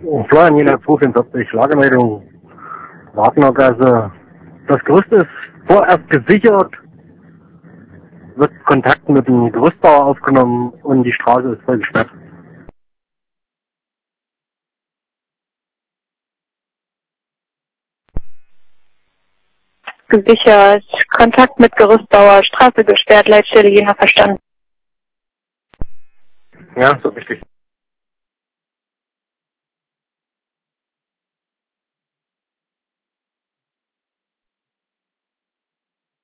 Florian Jena 244, Lagemeldung, Wagnergasse. Das Gerüst ist vorerst gesichert, wird Kontakt mit dem Gerüstbauer aufgenommen und die Straße ist voll gesperrt. Gesichert, Kontakt mit Gerüstbauer, Straße gesperrt, Leitstelle Jena verstanden. Ja, so richtig.